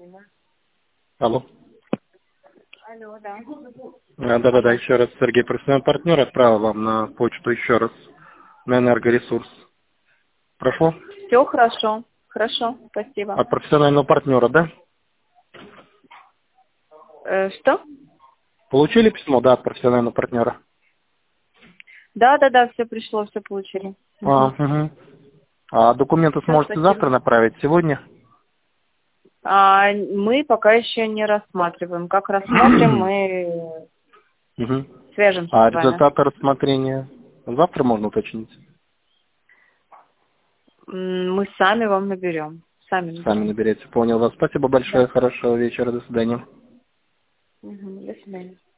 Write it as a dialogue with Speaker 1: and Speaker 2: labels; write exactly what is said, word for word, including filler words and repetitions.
Speaker 1: Алло.
Speaker 2: Алло, да.
Speaker 1: А, Да-да-да, еще раз, Сергей, профессиональный партнер, отправил вам на почту еще раз на энергоресурс. Прошло?
Speaker 2: Все хорошо. Хорошо, спасибо.
Speaker 1: От профессионального партнера, да?
Speaker 2: Э, что?
Speaker 1: Получили письмо, да, от профессионального партнера?
Speaker 2: Да, да, да, все пришло, все получили.
Speaker 1: А,
Speaker 2: Угу.
Speaker 1: угу. А документы
Speaker 2: Все,
Speaker 1: сможете
Speaker 2: спасибо.
Speaker 1: завтра направить, сегодня?
Speaker 2: А, мы пока еще не рассматриваем. Как рассмотрим, мы
Speaker 1: Угу.
Speaker 2: свяжемся
Speaker 1: А
Speaker 2: с вами.
Speaker 1: результаты рассмотрения завтра можно уточнить?
Speaker 2: М, Мы сами вам наберем. Сами
Speaker 1: Сами
Speaker 2: наберем.
Speaker 1: наберете. Понял вас. Спасибо
Speaker 2: Да.
Speaker 1: большое. Хорошего вечера. До свидания.
Speaker 2: Угу. До свидания.